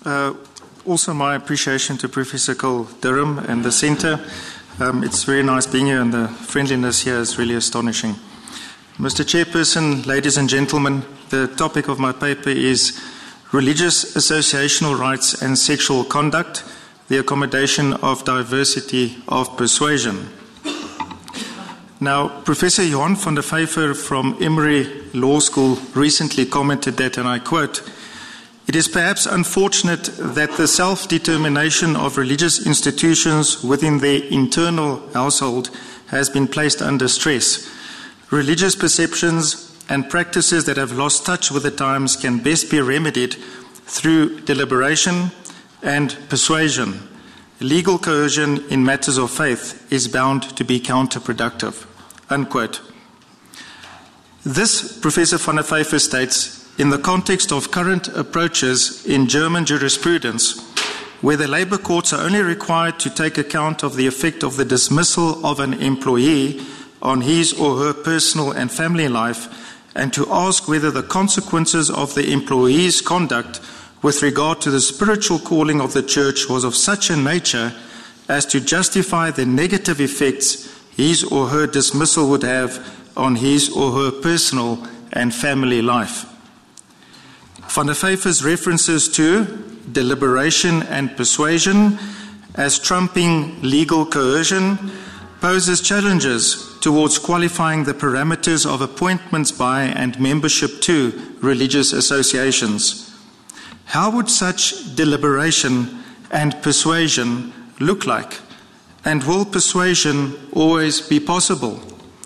Also my appreciation to Professor Cole Durham and the Centre. It's very nice being here, and the friendliness here is really astonishing. Mr. Chairperson, ladies and gentlemen, the topic of my paper is Religious Associational Rights and Sexual Conduct, the Accommodation of Diversity of Persuasion. Now, Professor Johan van der Vyver from Emory Law School recently commented that, and I quote, "It is perhaps unfortunate that the self-determination of religious institutions within their internal household has been placed under stress. Religious perceptions and practices that have lost touch with the times can best be remedied through deliberation and persuasion. Legal coercion in matters of faith is bound to be counterproductive." Unquote. This, Professor van der Vyver states, in the context of current approaches in German jurisprudence, where the labour courts are only required to take account of the effect of the dismissal of an employee on his or her personal and family life, and to ask whether the consequences of the employee's conduct with regard to the spiritual calling of the church was of such a nature as to justify the negative effects his or her dismissal would have on his or her personal and family life. Van der Vyver's references to deliberation and persuasion as trumping legal coercion poses challenges towards qualifying the parameters of appointments by and membership to religious associations. How would such deliberation and persuasion look like? And will persuasion always be possible?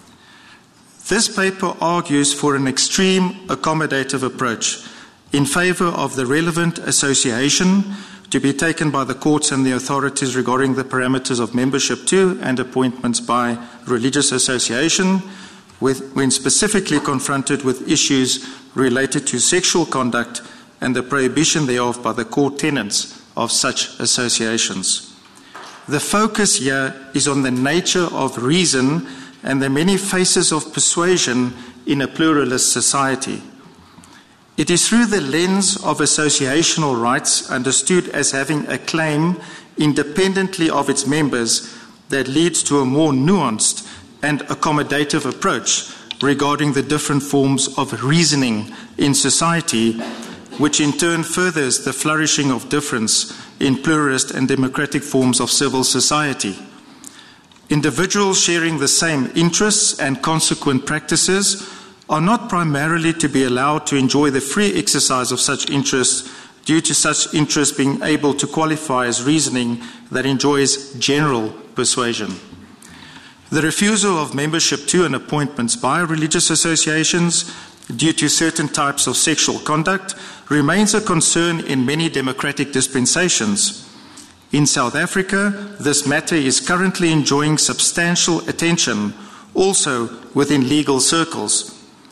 This paper argues for an extreme accommodative approach in favour of the relevant association to be taken by the courts and the authorities regarding the parameters of membership to and appointments by religious association, when specifically confronted with issues related to sexual conduct and the prohibition thereof by the core tenets of such associations. The focus here is on the nature of reason and the many faces of persuasion in a pluralist society. It is through the lens of associational rights, understood as having a claim independently of its members, that leads to a more nuanced and accommodative approach regarding the different forms of reasoning in society, which in turn furthers the flourishing of difference in pluralist and democratic forms of civil society. Individuals sharing the same interests and consequent practices are not primarily to be allowed to enjoy the free exercise of such interests due to such interests being able to qualify as reasoning that enjoys general persuasion. The refusal of membership to and appointments by religious associations due to certain types of sexual conduct remains a concern in many democratic dispensations. In South Africa, this matter is currently enjoying substantial attention, also within legal circles.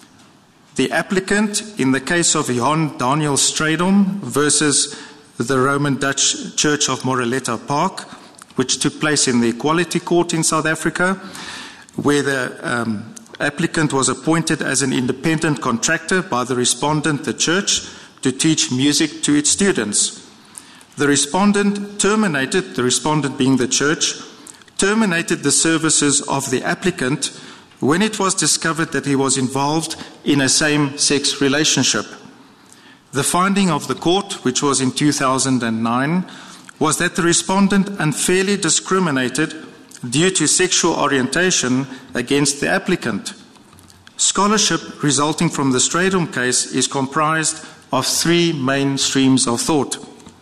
The applicant, in the case of Johan Daniel Strydom versus the Roman Dutch Church of Moreletta Park, which took place in the Equality Court in South Africa, where the applicant was appointed as an independent contractor by the respondent, the church, to teach music to its students. The respondent terminated, the respondent being the church, terminated the services of the applicant when it was discovered that he was involved in a same-sex relationship. The finding of the court, which was in 2009, was that the respondent unfairly discriminated due to sexual orientation against the applicant. Scholarship resulting from the Strydom case is comprised of three main streams of thought.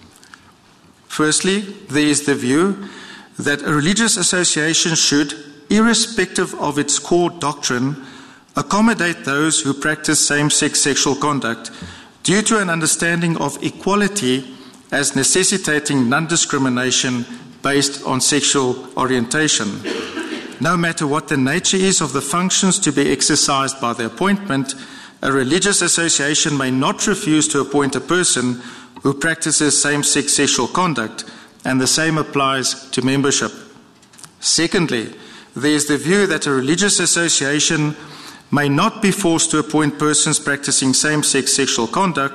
Firstly, there is the view that a religious association should, irrespective of its core doctrine, accommodate those who practice same-sex sexual conduct due to an understanding of equality as necessitating non-discrimination based on sexual orientation. No matter what the nature is of the functions to be exercised by the appointment, a religious association may not refuse to appoint a person who practices same-sex sexual conduct, and the same applies to membership. Secondly, there is the view that a religious association may not be forced to appoint persons practicing same-sex sexual conduct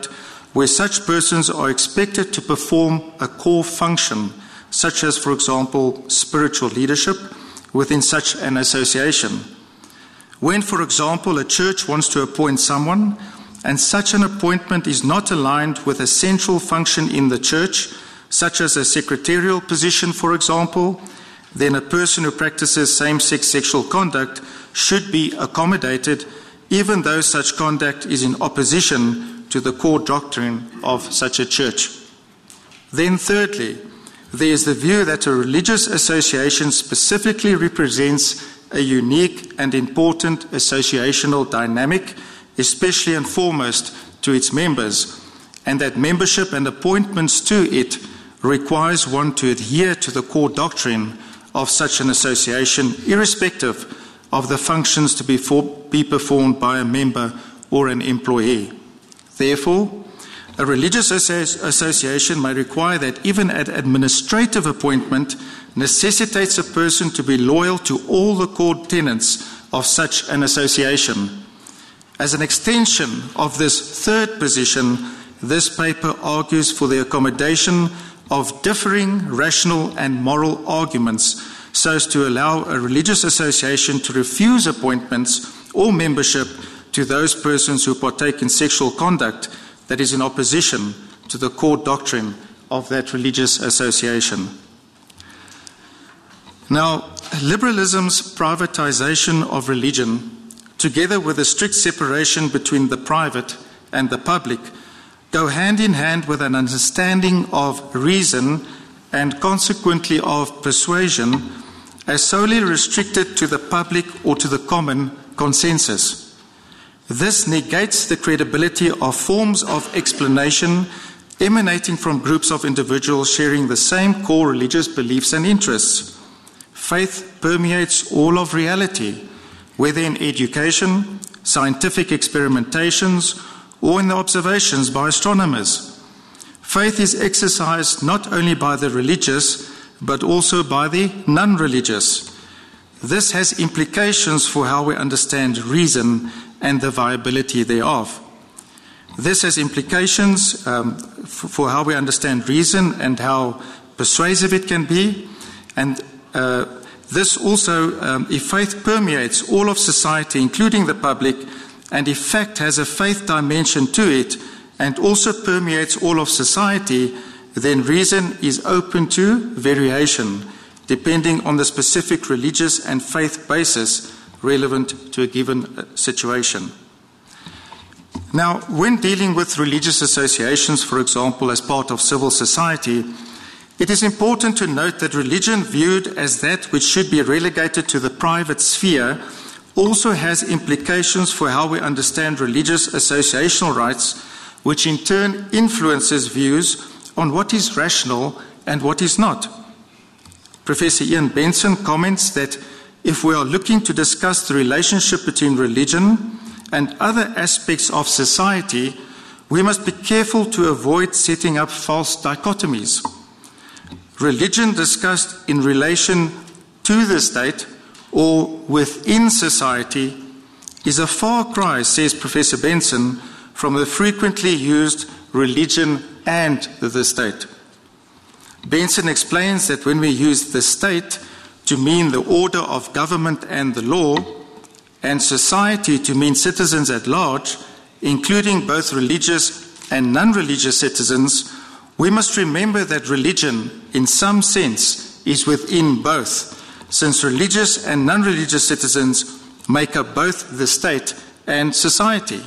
where such persons are expected to perform a core function, such as, for example, spiritual leadership within such an association. When, for example, a church wants to appoint someone, and such an appointment is not aligned with a central function in the church, such as a secretarial position, for example, then a person who practices same-sex sexual conduct should be accommodated, even though such conduct is in opposition to the core doctrine of such a church. Then thirdly, there is the view that a religious association specifically represents a unique and important associational dynamic, especially and foremost to its members, and that membership and appointments to it requires one to adhere to the core doctrine of such an association, irrespective of the functions to be performed by a member or an employee. Therefore, a religious association may require that even an administrative appointment necessitates a person to be loyal to all the core tenets of such an association. As an extension of this third position, this paper argues for the accommodation of differing rational and moral arguments so as to allow a religious association to refuse appointments or membership to those persons who partake in sexual conduct that is in opposition to the core doctrine of that religious association. Now, liberalism's privatization of religion, together with a strict separation between the private and the public, go hand in hand with an understanding of reason and consequently of persuasion as solely restricted to the public or to the common consensus. This negates the credibility of forms of explanation emanating from groups of individuals sharing the same core religious beliefs and interests. Faith permeates all of reality, whether in education, scientific experimentations, or in the observations by astronomers. Faith is exercised not only by the religious, but also by the non-religious. This has implications for how we understand reason and the viability thereof. This has implications for how we understand reason and how persuasive it can be. And this also, if faith permeates all of society, including the public, and if fact has a faith dimension to it and also permeates all of society, then reason is open to variation, depending on the specific religious and faith basis relevant to a given situation. Now, when dealing with religious associations, for example, as part of civil society, it is important to note that religion, viewed as that which should be relegated to the private sphere, also has implications for how we understand religious associational rights, which in turn influences views on what is rational and what is not. Professor Ian Benson comments that if we are looking to discuss the relationship between religion and other aspects of society, we must be careful to avoid setting up false dichotomies. Religion discussed in relation to the state or within society is a far cry, says Professor Benson, from the frequently used religion and the state. Benson explains that when we use the state to mean the order of government and the law, and society to mean citizens at large, including both religious and non-religious citizens, we must remember that religion, in some sense, is within both, since religious and non-religious citizens make up both the state and society.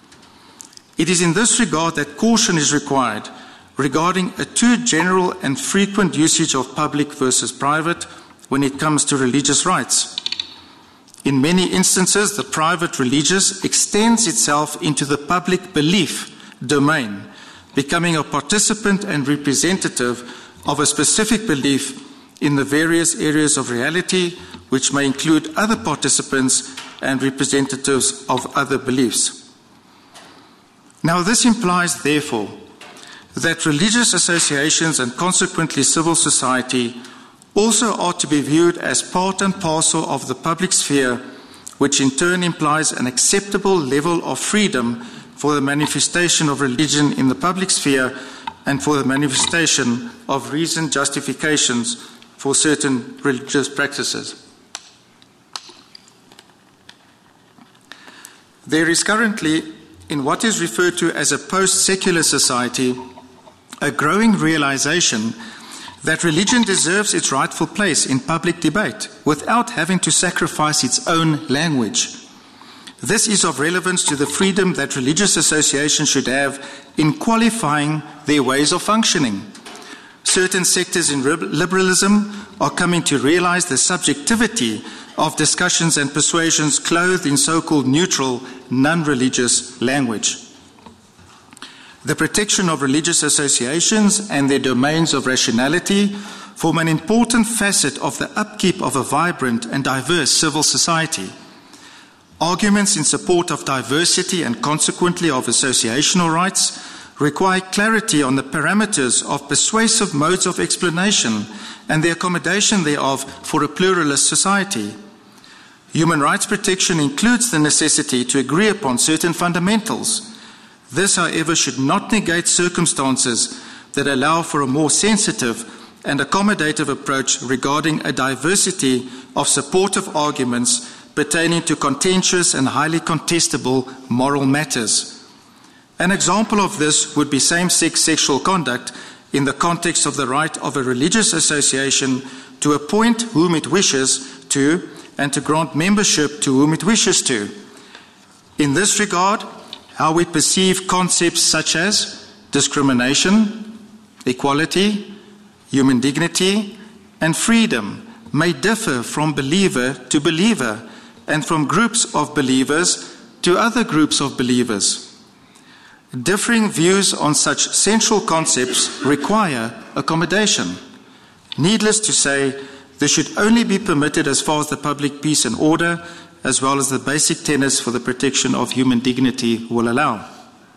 It is in this regard that caution is required regarding a too general and frequent usage of public versus private when it comes to religious rights. In many instances, the private religious extends itself into the public belief domain, becoming a participant and representative of a specific belief in the various areas of reality, which may include other participants and representatives of other beliefs. Now, this implies, therefore, that religious associations and consequently civil society also ought to be viewed as part and parcel of the public sphere, which in turn implies an acceptable level of freedom for the manifestation of religion in the public sphere and for the manifestation of reasoned justifications for certain religious practices. There is currently, in what is referred to as a post-secular society, a growing realization that religion deserves its rightful place in public debate without having to sacrifice its own language. This is of relevance to the freedom that religious associations should have in qualifying their ways of functioning. Certain sectors in liberalism are coming to realize the subjectivity of discussions and persuasions clothed in so-called neutral, non-religious language. The protection of religious associations and their domains of rationality form an important facet of the upkeep of a vibrant and diverse civil society. Arguments in support of diversity and consequently of associational rights require clarity on the parameters of persuasive modes of explanation and the accommodation thereof for a pluralist society. Human rights protection includes the necessity to agree upon certain fundamentals. This, however, should not negate circumstances that allow for a more sensitive and accommodative approach regarding a diversity of supportive arguments pertaining to contentious and highly contestable moral matters. An example of this would be same-sex sexual conduct in the context of the right of a religious association to appoint whom it wishes to and to grant membership to whom it wishes to. In this regard, how we perceive concepts such as discrimination, equality, human dignity, and freedom may differ from believer to believer and from groups of believers to other groups of believers. Differing views on such central concepts require accommodation. Needless to say, this should only be permitted as far as the public peace and order, as well as the basic tenets for the protection of human dignity will allow.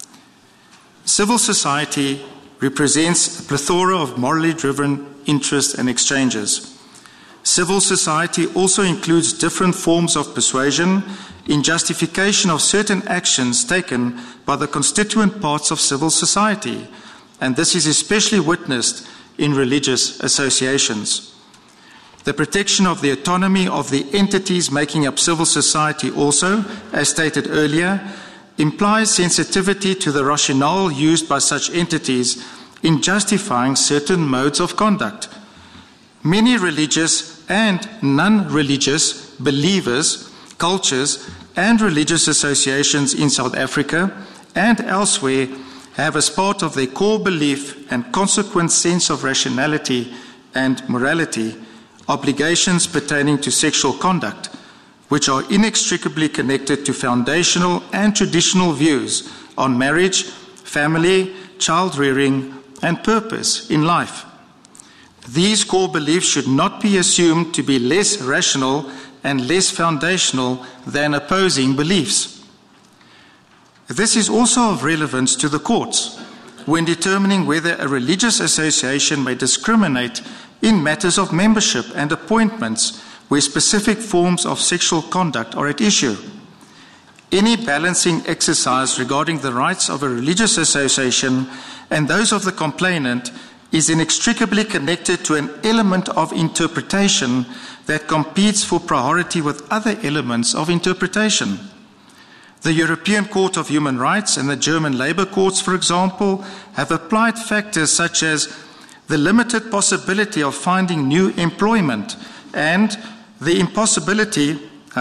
Civil society represents a plethora of morally driven interests and exchanges. Civil society also includes different forms of persuasion in justification of certain actions taken by the constituent parts of civil society, and this is especially witnessed in religious associations. The protection of the autonomy of the entities making up civil society also, as stated earlier, implies sensitivity to the rationale used by such entities in justifying certain modes of conduct. Many religious and non-religious believers, cultures, and religious associations in South Africa and elsewhere have as part of their core belief and consequent sense of rationality and morality obligations pertaining to sexual conduct, which are inextricably connected to foundational and traditional views on marriage, family, child rearing, and purpose in life. These core beliefs should not be assumed to be less rational and less foundational than opposing beliefs. This is also of relevance to the courts when determining whether a religious association may discriminate in matters of membership and appointments where specific forms of sexual conduct are at issue. Any balancing exercise regarding the rights of a religious association and those of the complainant is inextricably connected to an element of interpretation that competes for priority with other elements of interpretation. The European Court of Human Rights and the German labor courts, for example, have applied factors such as the limited possibility of finding new employment and the impossibility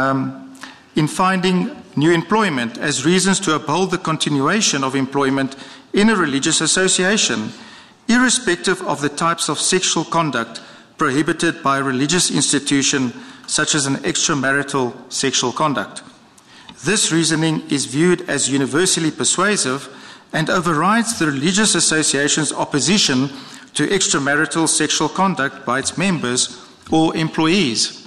in finding new employment as reasons to uphold the continuation of employment in a religious association, irrespective of the types of sexual conduct prohibited by a religious institution, such as an extramarital sexual conduct. This reasoning is viewed as universally persuasive and overrides the religious association's opposition to extramarital sexual conduct by its members or employees.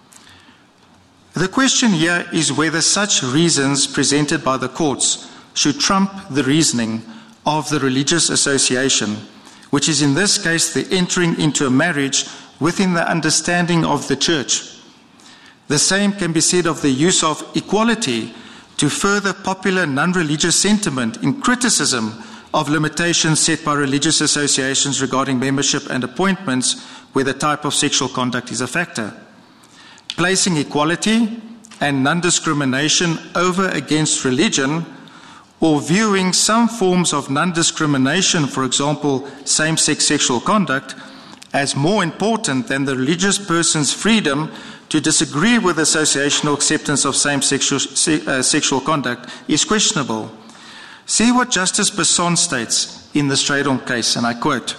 The question here is whether such reasons presented by the courts should trump the reasoning of the religious association, which is in this case the entering into a marriage within the understanding of the church. The same can be said of the use of equality to further popular non-religious sentiment in criticism of limitations set by religious associations regarding membership and appointments where the type of sexual conduct is a factor. Placing equality and non-discrimination over against religion, or viewing some forms of non-discrimination, for example, same-sex sexual conduct, as more important than the religious person's freedom to disagree with associational acceptance of same-sex sexual conduct is questionable. See what Justice Besson states in the Strydom case, and I quote,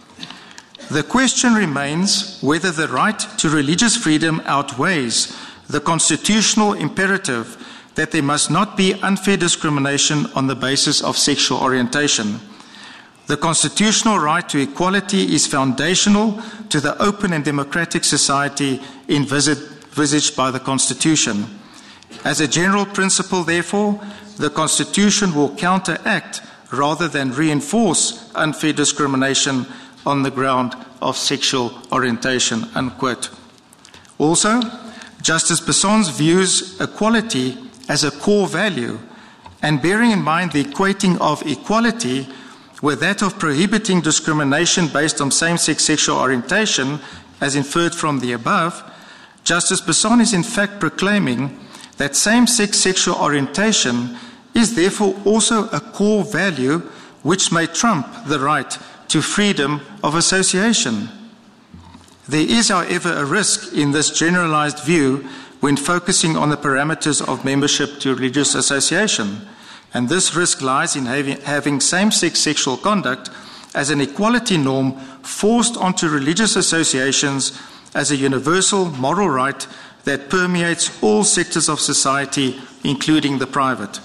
"The question remains whether the right to religious freedom outweighs the constitutional imperative that there must not be unfair discrimination on the basis of sexual orientation. The constitutional right to equality is foundational to the open and democratic society envisaged by the Constitution. As a general principle, therefore, the Constitution will counteract rather than reinforce unfair discrimination on the ground of sexual orientation," unquote. Also, Justice Besson's views equality as a core value, and bearing in mind the equating of equality with that of prohibiting discrimination based on same-sex sexual orientation, as inferred from the above, Justice Besson is in fact proclaiming that same-sex sexual orientation is therefore also a core value which may trump the right to freedom of association. There is, however, a risk in this generalized view when focusing on the parameters of membership to religious association, and this risk lies in having same-sex sexual conduct as an equality norm forced onto religious associations as a universal moral right that permeates all sectors of society, including the private.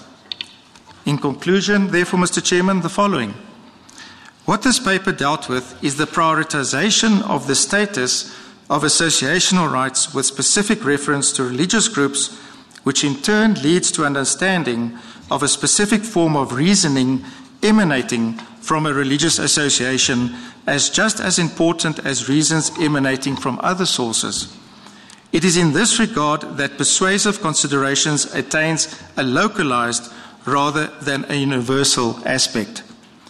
In conclusion, therefore, Mr. Chairman, the following. What this paper dealt with is the prioritization of the status of associational rights with specific reference to religious groups, which in turn leads to understanding of a specific form of reasoning emanating from a religious association as just as important as reasons emanating from other sources. It is in this regard that persuasive considerations attains a localized rather than a universal aspect.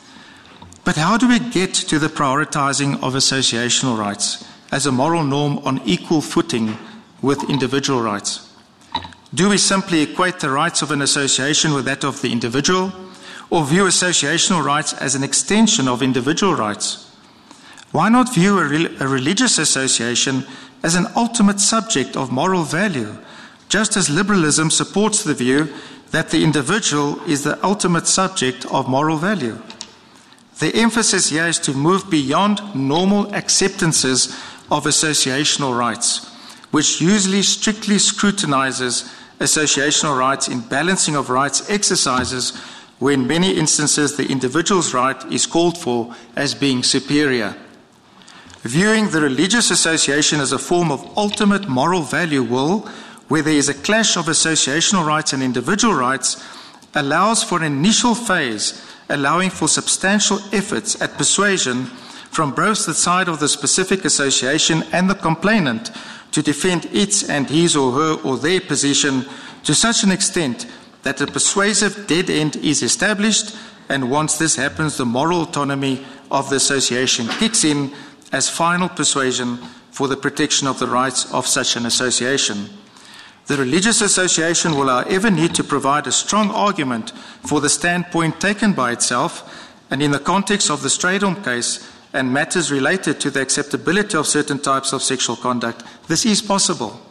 But how do we get to the prioritizing of associational rights as a moral norm on equal footing with individual rights? Do we simply equate the rights of an association with that of the individual, or view associational rights as an extension of individual rights? Why not view a religious association as an ultimate subject of moral value, just as liberalism supports the view that the individual is the ultimate subject of moral value? The emphasis here is to move beyond normal acceptances of associational rights, which usually strictly scrutinizes associational rights in balancing of rights exercises where in many instances the individual's right is called for as being superior. Viewing the religious association as a form of ultimate moral value will, where there is a clash of associational rights and individual rights, allows for an initial phase allowing for substantial efforts at persuasion from both the side of the specific association and the complainant to defend its and his or her or their position to such an extent that a persuasive dead end is established, and once this happens, the moral autonomy of the association kicks in as final persuasion for the protection of the rights of such an association. The religious association will, however, need to provide a strong argument for the standpoint taken by itself, and in the context of the Strydom case and matters related to the acceptability of certain types of sexual conduct, this is possible.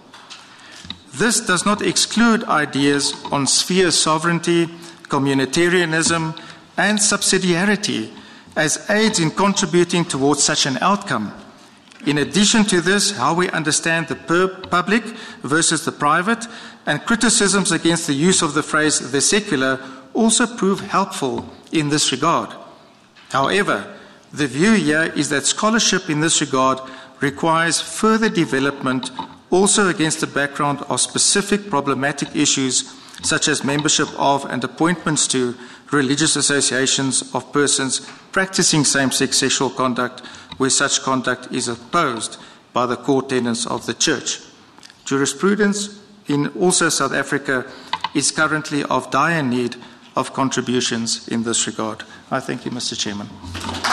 This does not exclude ideas on sphere sovereignty, communitarianism, and subsidiarity as aids in contributing towards such an outcome. In addition to this, how we understand the public versus the private and criticisms against the use of the phrase the secular also prove helpful in this regard. However, the view here is that scholarship in this regard requires further development also against the background of specific problematic issues such as membership of and appointments to religious associations of persons practicing same-sex sexual conduct where such conduct is opposed by the core tenets of the Church. Jurisprudence in also South Africa is currently of dire need of contributions in this regard. I thank you, Mr. Chairman.